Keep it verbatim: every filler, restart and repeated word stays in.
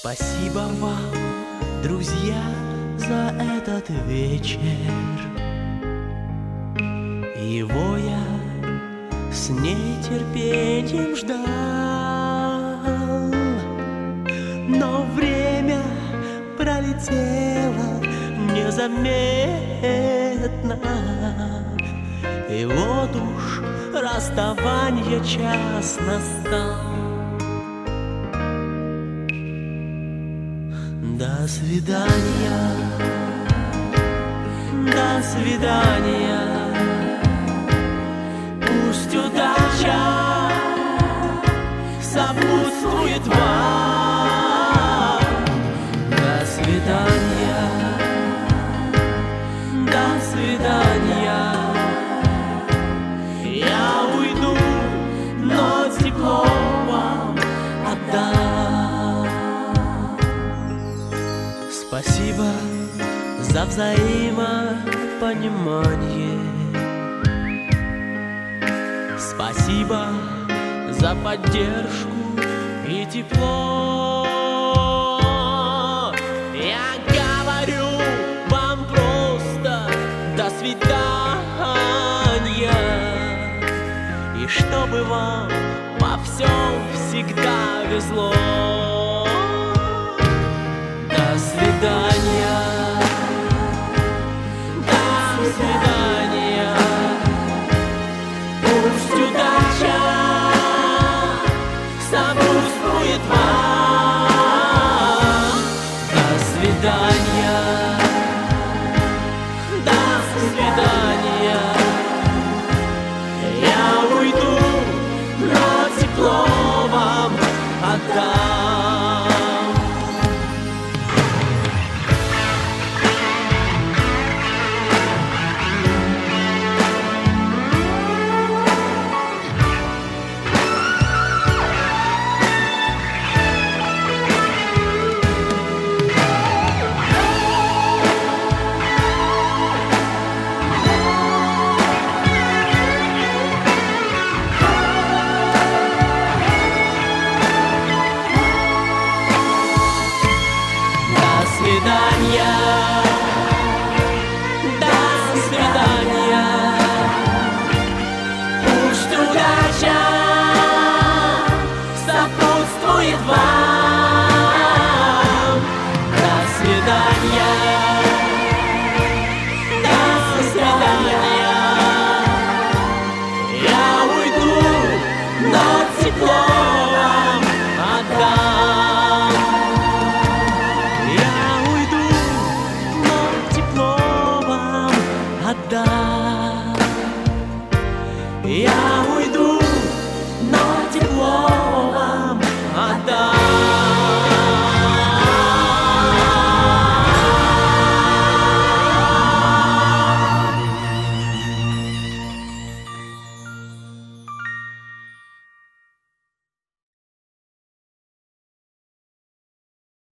Спасибо вам, друзья, за этот вечер. Его я с нетерпением ждал, но время пролетело незаметно, и вот уж расставание час настал. До свидания, до свидания. Пусть удача сопутствует вам. До свидания, до свидания. Я уйду, но тепло вам отдам. Спасибо за взаимопонимание. Спасибо за поддержку и тепло. Я говорю вам просто до свидания, и чтобы вам во всем всегда везло. До свидания, до свидания. Пусть удача сопутствует вам. До свидания, до свидания. Я уйду, но тепло вам отдам. До свидания, пусть удача сопутствует вам.